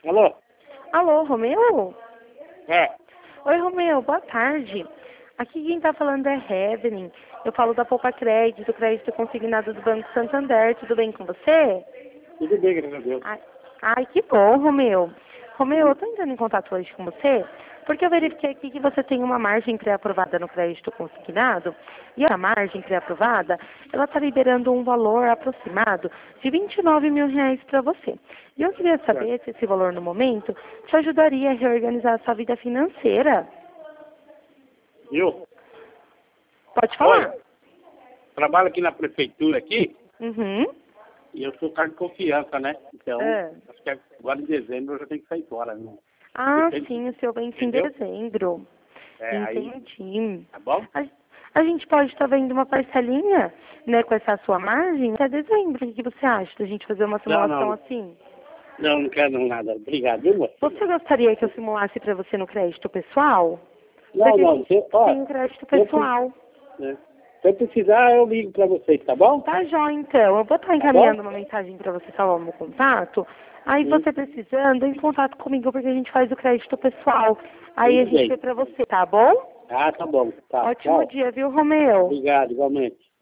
Alô? Alô, Romeu? É. Oi, Romeu, boa tarde. Aqui quem tá falando é Heaven. Eu falo da Poupa Crédito, crédito consignado do Banco Santander. Tudo bem com você? Tudo bem, graças a Deus. Ai, que bom, Romeu. Romeu, eu tô entrando em contato hoje com você porque eu verifiquei aqui que você tem uma margem pré-aprovada no crédito consignado e a margem pré-aprovada, ela está liberando um valor aproximado de R$ 29 mil para você. E eu queria saber se esse valor no momento te ajudaria a reorganizar a sua vida financeira. Viu? Pode falar. Olha, trabalho aqui na prefeitura aqui Uhum. e eu sou cargo de confiança, né? Então, É. acho que agora em dezembro eu já tenho que sair fora, né? Ah, Depende- sim, o seu vence em Entendeu? dezembro. Aí, Entendi. tá bom? A gente pode estar vendo uma parcelinha, né, com essa sua margem até dezembro. O que você acha da gente fazer uma simulação Não. assim? Não quero nada. Obrigado, viu, moça? Você gostaria que eu simulasse para você no crédito pessoal? Não, Porque a não. gente Você, ó, tem crédito pessoal. né? Se eu precisar, eu ligo pra vocês, tá bom? Tá, jóia, então. Eu vou estar Tá bom? encaminhando uma mensagem para você salvar o meu contato. Aí, Sim. você precisando, entre em contato comigo, porque a gente faz o crédito pessoal. Aí, a Tudo gente bem. vê para você, tá bom? Ah, tá bom. Tá, Ótimo tchau. dia, viu, Romeu? Obrigado, igualmente.